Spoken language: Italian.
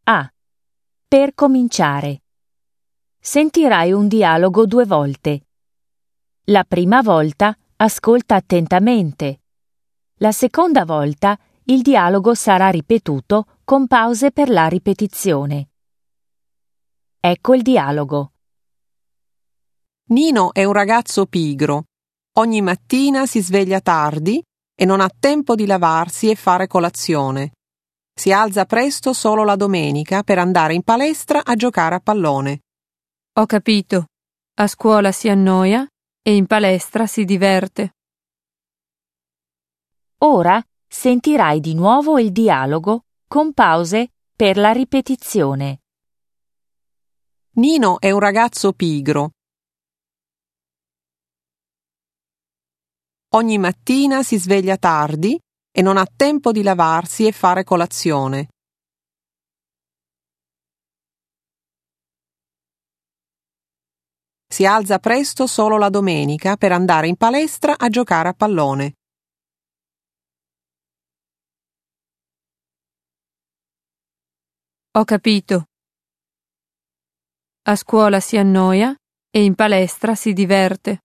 A. Per cominciare. Sentirai un dialogo 2 volte. La prima volta ascolta attentamente. La seconda volta il dialogo sarà ripetuto con pause per la ripetizione. Ecco il dialogo. Nino è un ragazzo pigro. Ogni mattina si sveglia tardi e non ha tempo di lavarsi e fare colazione. Si alza presto solo la domenica per andare in palestra a giocare a pallone. Ho capito. A scuola si annoia e in palestra si diverte. Ora sentirai di nuovo il dialogo con pause per la ripetizione. Nino è un ragazzo pigro. Ogni mattina si sveglia tardi e non ha tempo di lavarsi e fare colazione. Si alza presto solo la domenica per andare in palestra a giocare a pallone. Ho capito. A scuola si annoia e in palestra si diverte.